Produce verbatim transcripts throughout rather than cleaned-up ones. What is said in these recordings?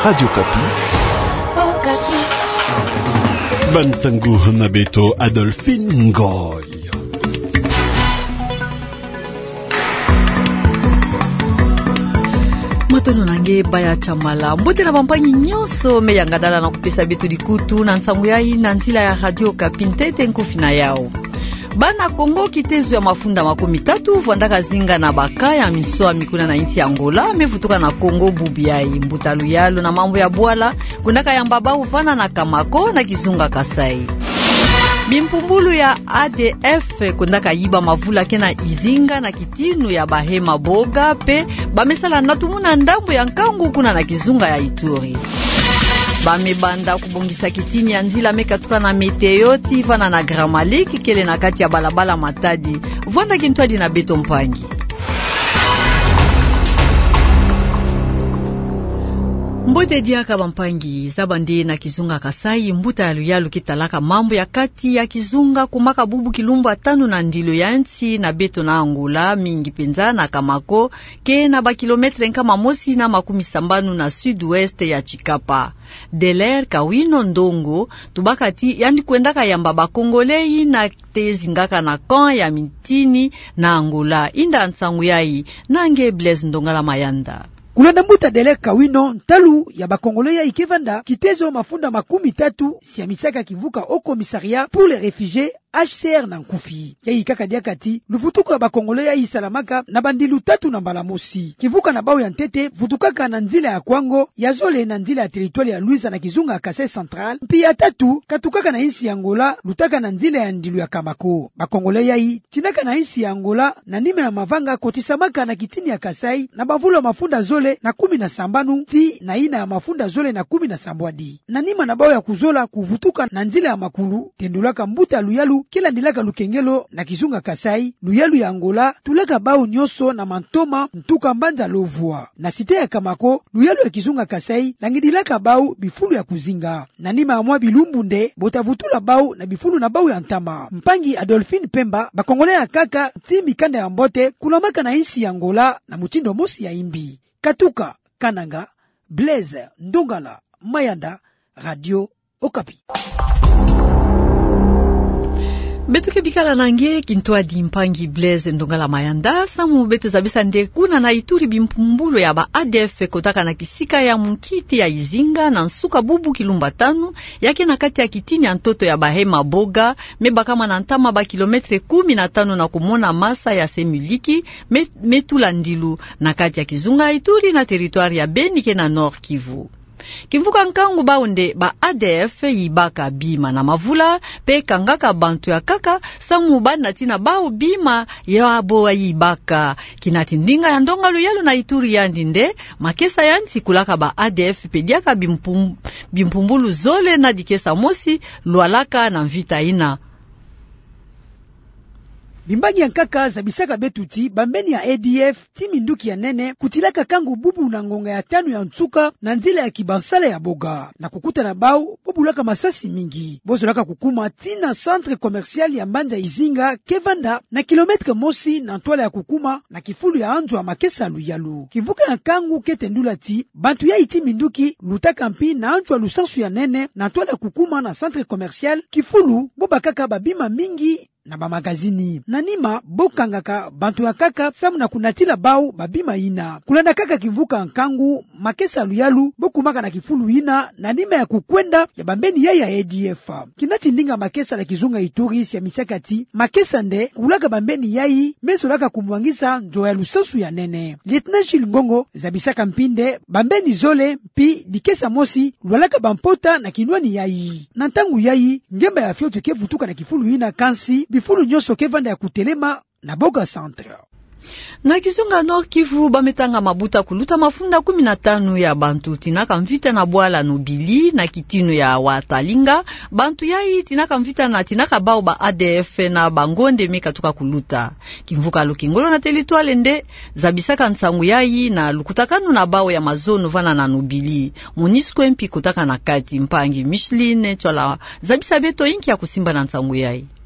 Radio Kapi. Oh, Kapi. Bantangu na Beto Adolphine Ngoy. Matono nange baya chamala mbote na bampanyi nyonso me yangadala na kupesa betu dikutu na nsangu yai na nzila ya Radio Kapi ntete nkufina yao. Bana Kongo kitezo ya mafunda makumi tatu vandaka zinga na baka ya misoa mikuna na inti Angola mefutuka na Kongo bubiai mbutalu yalo na mambo ya bwala kundaka ya mbaba ufana na Kamako na Kizunga Kasai. Bimpumbulu ya A D F kundaka yiba mavula kena izinga na kitinu ya bahema boga pe bamesala natumuna ndambo ya nkangu kuna na Kizunga ya Ituri. Bamebanda kubongisa kitini ya nzila mekatuka na Meteo tivana na Gramaliki kele na kati ya balabala Matadi vanda kintwadi na Beto Mpangi. Mbote diaka bampangi zabande na Kizunga Kasai mbuta ya luyalu kitalaka mambo ya kati ya Kizunga kumaka bubu kilumbu atanu na ndilo ya nti na Beto na Angola mingi penza na Kamako ke na ba kilometre nkama mosi na makumi sambanu na sud-ouest ya Chikapa. Deler Kawino Ndongo tubakati yani kwendaka yamba ba Kongolei na tezingaka na kan ya mitini na Angola inda nsangu yai nange Blaise Ndongala Mayanda. Kulanda mbuta Deler Kawino ntalu ya bakongolea ikevanda kitezo mafunda makumi tatu siamisaka kivuka au commissariat pour les réfugiés H C R na Nkufi. Ya ikaka diakati lufutuko ya bakongolea isalamaka na bandilu tatu na mbalamosi. Kivuka na bao ya ntete futukaka na nzila ya Kwango ya Zole na nzila ya territoire ya Luisa na Kizunga Kasai Central. Pia tatu katukaka na isi ya Angola lutaka na nzila ya ndilu ya Kamako. Bakongolea hii tinaka na isi ya Angola na nime ya Mavanga kotisamaka na kitini ya Kasai na bavula mafunda Zole na kumi na sambanu ti na ina ya mafunda Zole na kumi na sambwadi. Na nima na bao ya kuzola kuvutuka na nzila ya Makulu tendulaka mbuta luyalu kila ndilaka Lukengelo na Kizunga Kasai luyalu ya Angola tulaka bao nyoso na Mantoma mtuka Mbanda Lovua na site ya Kamako luyalu ya Kizunga Kasai langidilaka bao bifulu ya kuzinga na nima ya mwa bilumbu nde botavutula bao na bifulu na bao ya Ntama. Mpangi Adolphine Pemba bakongolea kaka ti mikanda ya mbote kulamaka na isi ya Angola na mutindo mosi ya imbi. Katuka Kananga Blaise Ndongala Mayanda Radio Okapi. Betu kebikala nange kintwadi Mpangi Blaise Ndongala Mayanda samu betu zabisa nde kuna na Ituri bimpumbulo ya ba A D F kotaka na kisika ya mukiti ya Izinga na nsuka bubu kilumba tanu yake na kati ya kitini ya ntoto ya bahema boga meba kama na ntama ba kilometre kumi na tano na kumona masa ya Semuliki metula ndilu na kati ya Kizunga Ituri na territoire ya Benike na Nord Kivu. Kivuka nkangu baunde ba A D F yibaka bima na mavula pe kangaka bantu ya kaka samu bana tina bao bima ya abo yibaka kinatindinga ya ndonga luyalo na Ituri ya ndinde makesa yanti kulaka ba A D F pediaka bimpum, bimpumbulu Zole na dikesa mosi lualaka na mvita ina. Bimbangi ya nkaka za bisaka betuti bambeni ya A D F timi nduki ya nene kutilaka kangu bubu na ngonga ya tanu ya ntsuka na ndila ya kibansala ya boga na kukuta na bao bobulaka masasi mingi bozolaka kukuma tina centre commercial ya Mbanda Izinga kevanda na kilometre mosi na ntwala ya kukuma na kifulu ya anjo ya makesa luyalu kivuka ya kangu ketendula ti bantu ya iti minduki lutaka mpi na anjo ya lusansu ya nene na ntwala ya kukuma na centre commercial kifulu bobakaka babima mingi na ba magazini na nima bokangaka bantu ya kaka samu na kunatila bao babima ina kulanda kaka kivuka nkangu makesa luyalu bokumaka na kifulu ina na nima ya kukwenda ya bambeni ya ya A D F kinati ndinga makesa na Kizunga Ituri ya misakati makesa nde kulaka bambeni yai mesolaka kumwangisa njo ya lusansu ya nene Lieutenant Gilles Ngongo za bisaka mpinde bambeni Zole mpi dikesa mosi lwalaka bampota na kinwani yai na ntangu yai njemba ya fyoto kevutuka na kifulu ina kansi bifulu nyoso kevanda ya kutelema na boga centre. Na Kizunga Nord Kivu bametanga mabuta kuluta mafunda kumi na tano ya bantu tinaka mvita na bwala nobili na kitino ya watalinga bantu yai tinaka mvita na tinaka bao ba A D F na bangonde meka tuka kuluta kimvuka Lukengelo na territoire nde zabisaka nsangu yai na lukutakanu na bao ya mazono vana na nobili Monisco mpi kutaka na kati Mpangi Micheline chola zabisa beto inki ya kusimba na nsangu yai.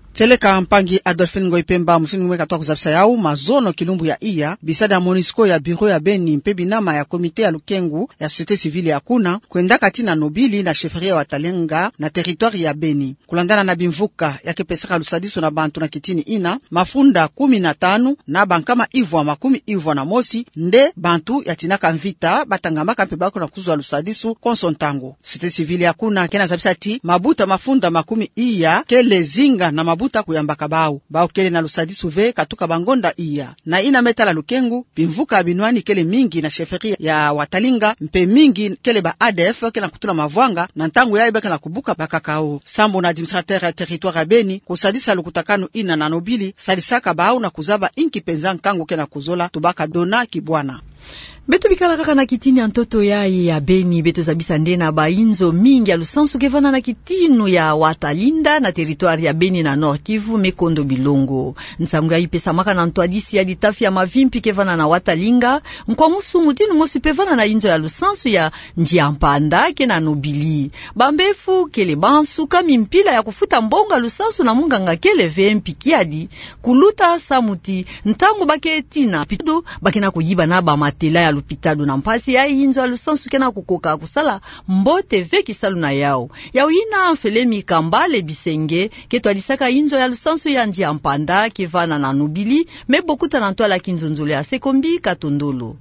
Teleka mpangi Adolphine Ngoipemba msini mweka toa kuzabisa yao mazono kilumbu ya iya bisada ya Monisco ya biro ya Beni mpebi nama ya komite ya Lukengu ya societe civile ya kuna kwenda katina nobili na sheferia wa Talenga na territoire ya Beni kulandana na bimvuka ya kepesaka lusadiso na bantu na kitini ina mafunda kumi na tanu na bankama ivwa makumi ivwa na mosi nde bantu ya tinaka mvita batangamaka mpebako na kuzwa lusadiso konsontango societe civile ya kuna kena zabisa ti mabuta mafunda makumi iya kele zinga na mabuta kuyambaka bao bao kele na lusadisu ve katuka bangonda iya na ina metala Lukengu bimvuka binwani kele mingi na sheferia ya Watalinga mpe mingi kele ba A D F kena kutula mavwanga na ntangu ya ibeka na kubuka bakakao sambo na administrateur ya territoire ya Beni kusadisa lukutakanu ina na nobili sadisaka bao na kuzaba inki penza nkangu kena kuzola tubaka dona kibwana. Beto bikala kaka na kitini antoto ya ya Beni beto zabisa ndena ba inzo mingi ya lusansu kevana na kitinu ya Watalinda na territoire ya Beni na Nord Kivu mekondo bilongo. Nsamga ipesa maka na ntwadisi ya ditafi ya mavimpi kevana na Watalinga mkwa musu mutinu mosi pevana na inzo ya lusansu ya Njiampanda ke na nobili. Bambefu kele bansu kami mpila ya kufuta mbonga lusansu na munganga kele vempi kiadi kuluta samuti ntangu bake etina pido bake na kuyiba na ba matela ya lupitadu na mpasi ya inzo alusansu kena kukoka kusala mbote veki salu na yao. Yao ina mfelemi kambale bisenge keto alisaka inzo ya lusansu ya Njiampanda kevana na nobili mebokuta na ntoala kinzonzole ya sekombi katondolo.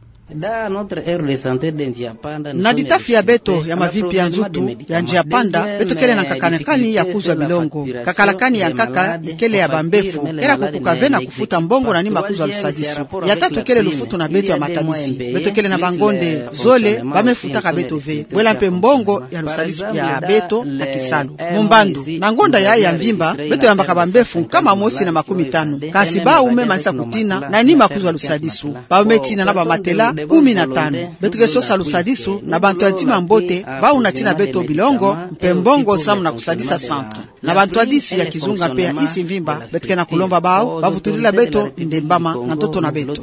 Na ditafi ya beto ya mavipi ya nzutu ya Njiampanda beto kele na kakanekani ya kuzwa bilongo kakalakani ya kaka ikele ya bambefu kera kukukavena kufuta mbongo na nima kuzwa lusadisu ya tatu kele lufutu na beto ya matabisi beto kele na bangonde zole bamefuta ka beto ve wela mpe mbongo ya lusadisu ya beto na kisalu mumbandu na ngonda ya ya mvimba beto ya mbaka bambefu kama mosi na makumi tano kasi ba ume manisa kutina na nima kuzwa lusadisu ba umetina na ba matela kumi na tano betu keso salusadisu na bantu atima mbote ba unatina beto bilongo mpembongo samu na kusadisa centre na bantu adisi ya kizunga pe ya isi mvimba betu kena kulomba bao bavutulila beto ndembama na toto na beto.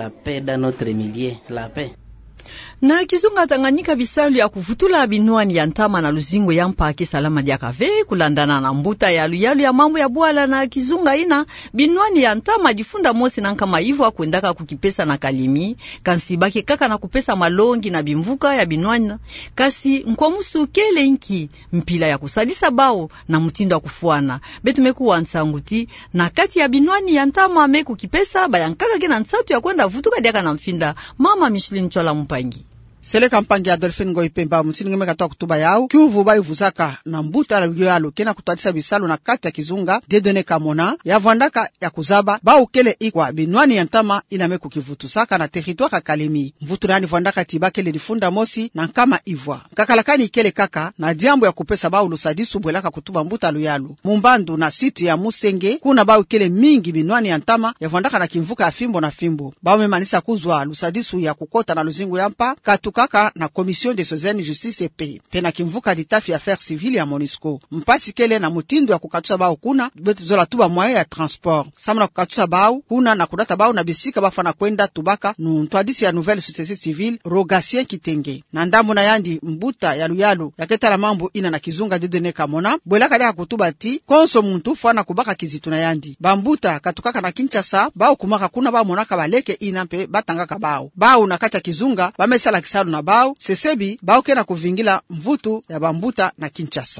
Na kizunga Tanganyika bisalu ya kuvutula binwani ya ntama na luzingo ya mpake salama dia kave kulandana na mbuta ya luyalu ya mambo ya buala na kizunga ina binwani ya ntama jifunda mosi na nkama hivyo kuendaka kukipesa na kalimi kansibake kaka na kupesa malongi na bimvuka ya binwani kasi nkwamusu kele nki mpila ya kusadisa bao na mutindo wa kufuana betu meku wansanguti na kati ya binwani ya ntama meku kipesa bayankaka kena nsatu ya kwenda vutuka diaka na mfinda mama Micheline Chola Mpangi. Seleka mpangi Adolphine Ngoipemba msini ngeme katoa kutuba yao kiuvu bai vuzaka na mbuta la video yalo kena kutadisa bisalo na kati ya kizunga dedone kamona ya vandaka ya kuzaba ba ukele ikwa binwani ya ntama inameku kivutu saka na territoire Kalemi mvutu nani vandaka tibakele difunda mosi na kama ivwa kakalakani ikele kaka na diambo ya kupesa ba ulusadisu bwelaka kutuba mbuta lu yalo mumbandu na siti ya Musenge kuna ba ukele mingi binwani ya ntama ya vandaka na kimvuka ya fimbo na fimbo ba umemanisa kuzwa lusadisu ya kukota na luzingu ya mpa katu kaka na Commission de Sozeni Justice et Paix pena kimvuka ditafi ya affaires civile ya Monisco mpasi kele na mutindo ya kukatusa bao kuna betu zola tuba moyen ya transport samana kukatusa bao kuna na kudata bao na bisika bafana kwenda tubaka nu ntwadisi ya nouvelle société civile Rogatien Kitenge na ndambo na yandi mbuta ya luyalu ya keta la mambo ina na kizunga dedene kamona bwelaka dia kutuba ti konso muntu fana kubaka kizitu na yandi bambuta katukaka na Kinshasa bao kumaka kuna bao monaka baleke ina mpe batangaka bao bao na kata kizunga bamesala kisalu na bao sesebi bao kena kuvingila mvutu ya bambuta na Kinshasa.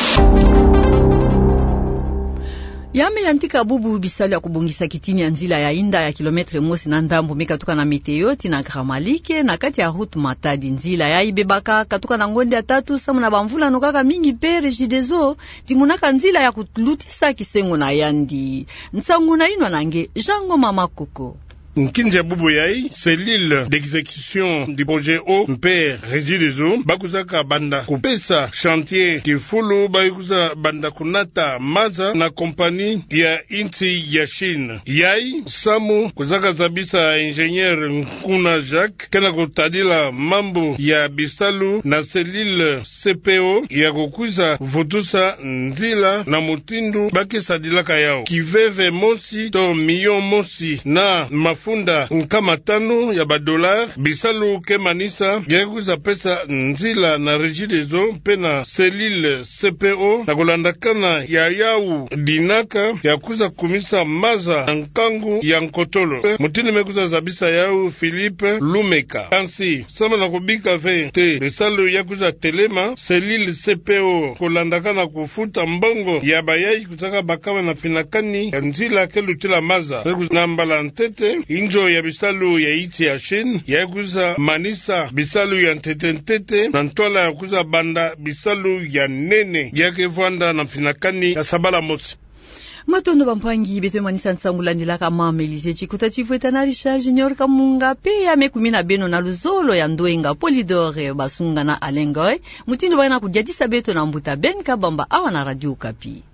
Yame yantika bubu bisali ya kubungisa kitini ya nzila ya inda ya kilometre mosi na ndambu meka tuka na Meteoti na Gramalike na kati ya Route Matadi nzila ya ibebaka katuka na ngonde ya tatu samu na bamvula nukaka mingi pere jidezo timunaka nzila ya kutulutisa kisengo na yandi nsangu na inwa nange Jango Mama Koko. Nkinja bubu yai, cellule d'exécution du projet O Mpere Regideso, bakuzaka banda kupesa chantier kifulu, bakuzaka banda kunata maza na kompani ya inti ya Chine. Yai, samu kuzaka zabisa ingenieur Nkuna Jacques, kena kutadila mambo ya bisalu na cellule C P O, ya kukuza vutusa nzila na mutindu baki sadilaka yao. Kiveve mosi to miyo mosi na mafu mafunda nkama tano ya badolar bisalu ke manisa yakuza pesa nzila na Regideso pe na selile C P O na kulandakana ya yau dinaka yakuza kumisa maza na nkangu ya nkotolo mutini mekuza zabisa yau Philippe Lumeka kansi sama na kubika ve te bisalu yakuza telema selile C P O kulandakana kufuta mbongo ya bayai kutaka bakawa na finakani ya nzila kelutila maza na mbala ntete injo ya bisalu ya iti ya shin yakuza manisa bisalu ya ntete ntete na ntwala yakuza banda bisalu ya nene yake vwanda na finakani ya sabala mosi. Matondo bampangi beto manisa ntsangulandila kama Melize Chikuta Chivueta na Richard Junior Kamunga pe ya mekumina beno na luzolo ya Ndoenga Polidore Basunga na Alengoy mutindo bana kujadisa beto na mbuta Ben Kabamba awa na Radio Kapi.